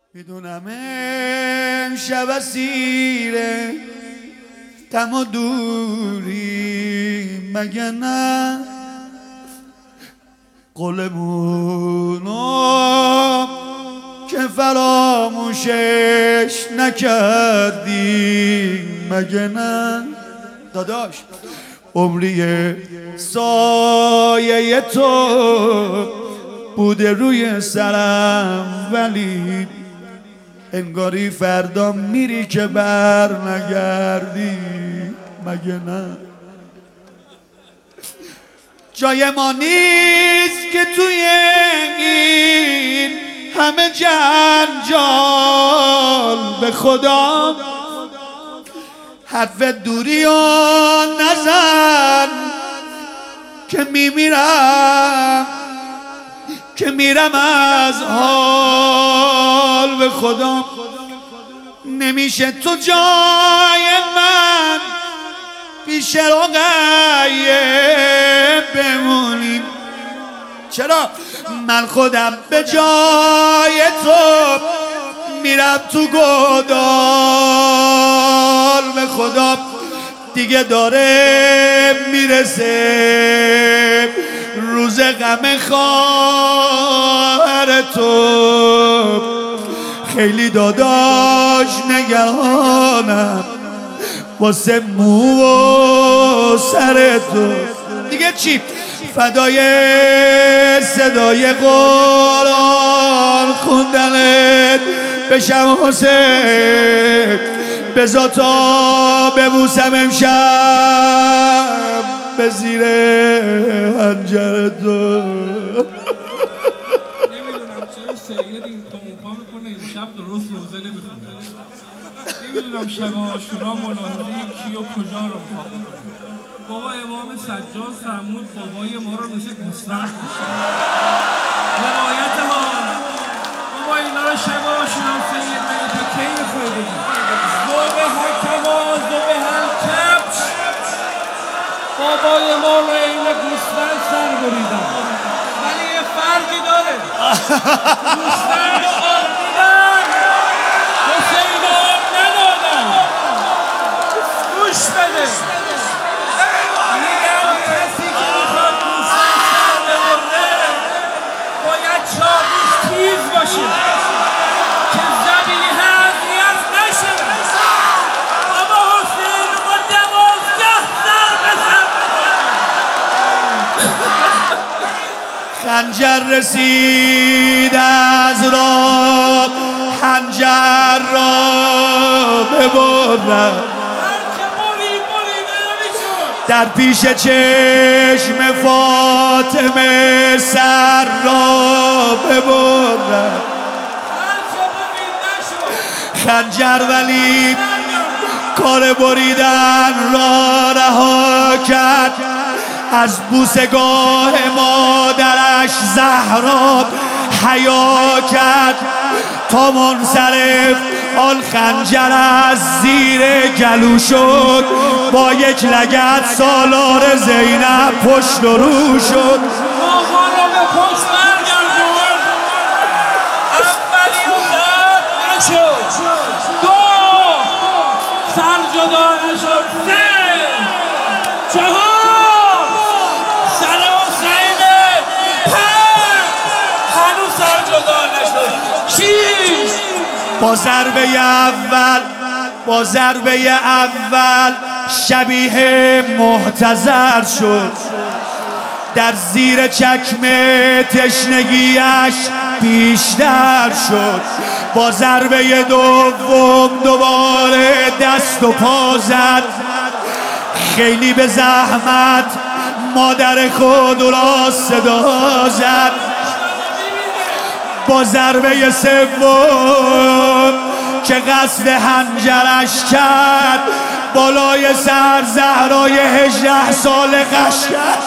میدونم امشب اسیره غم و دوری مگه نه قولمونو که فراموشش نکردی مگه نه داداش عمری سایه تو بوده روی سرم ولی انگاری فردا میری که بر نگردی مگه نه جای ما نیست که توی این همه جنجال به خدا حرف دوری و نزن که میرم از حال به خدا نمیشه تو جای من پیش رقیه بمونی چرا من خودم به جای تو میرم تو گودال به خدا دیگه داره میرسه روز غم خواهر تو خیلی داداش نگرانم واسه مو و سر تو دیگه چی فدای صدای قرآن خوندنت بشم حسین بذار تا ببوسم امشب به زیر حنجر تو نمیدونم چرا سید این توموپا میکنه امشب درست روزه نمیخونه نمیدونم شب آشورا ملاحظه کیو کجا رو میخواد بابا امام سجاد فرمود بابای ما رو مثل گوسفند کشید روایت ها بابا اینا رو شب آشورا سید مگه تا کی میخوای بگی ذوق هر کماز ذوق هر کبش بابای ما رو این گوسفند سر بریدن ولی یه فرقی داره گوسفند آب دیدن حسین آب ندادن گوش بده میگم کسی که میخواد گوسفند سر ببره باید چاقوش تیز باشه که زبیح اذیت نشه بابا حسین رو با 12 سر بزن خنجر رسید از راه خنجر را ببرد در پیش چشم فاطمه سر را ببرد خنجر ولی کار بریدن را رها کرد از بوسگاه مادرش زهرا حیا کرد تا منصرف آن خنجر از زیر گلو شد با یک لگد سالار زینب پشت و رو شد آقا را به پشت برگردون اولی زد نشد دو سر جدا نشد سه چهار سر حسین پنج هنوز سر جدا نشد شیش با ضربه اول شبیه محتضر شد در زیر چکمه تشنگیش بیشتر شد با ضربه دوم دوباره دست و پا زد خیلی به زحمت مادر خود را صدا زد با ضربه سوم که قصد حنجرش کرد بالای سر زهرای 18 سال غش کرد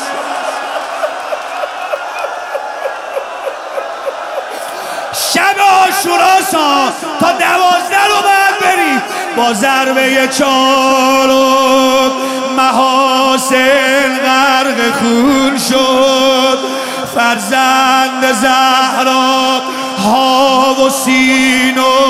شب آشورا تا 12 رو باید بری با ضربه چهارم محاسن غرق خون شد فرزند زهرا ها و سینو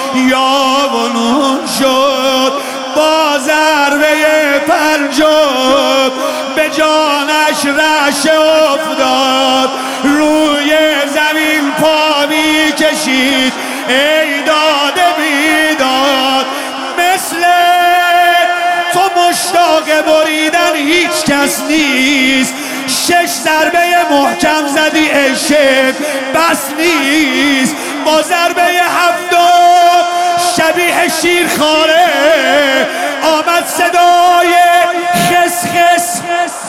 یاونون شد با ضربه پنجم به جانش رعشه افتاد روی زمین پا می کشید ای داده بیداد مثل تو مشتاق بریدن هیچ کس نیست 6 ضربه محکم زدی عشق بس نیست با ضربه 7 شبیه شیرخواره آمد صدای خس خس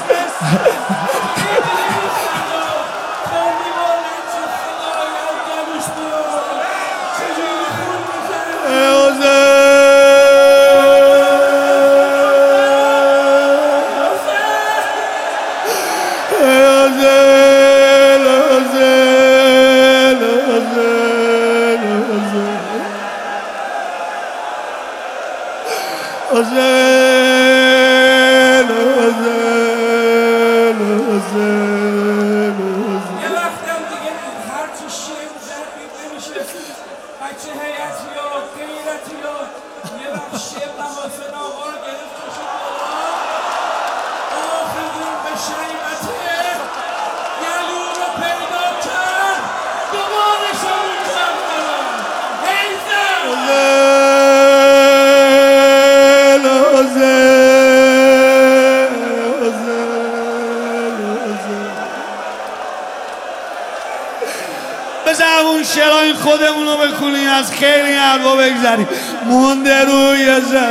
بزمون شراین خودمونو بکنیم از خیلی حرفا بگذاریم مونده روی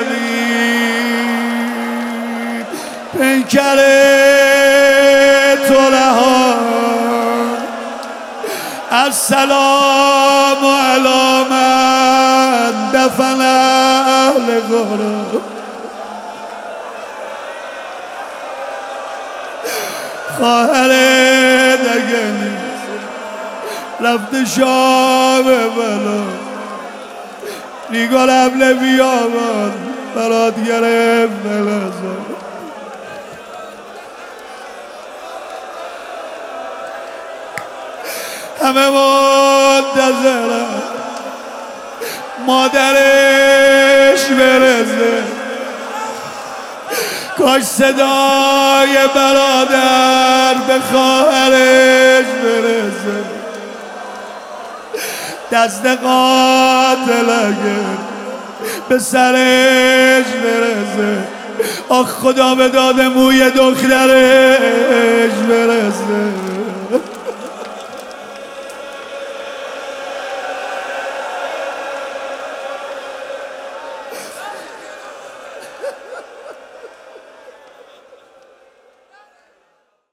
زمین پنکره تولهان السلام علی من دفن اهل قرآن خواهر دگنی رفت شام بلا نیگال حبل بیامد برات گرفت نلزم همه منتظرم مادرش برسه کاش صدای برادر به خواهرش برسه دست قاتل اگر به سرش برسه آخ خدا به داد موی دخترش برسه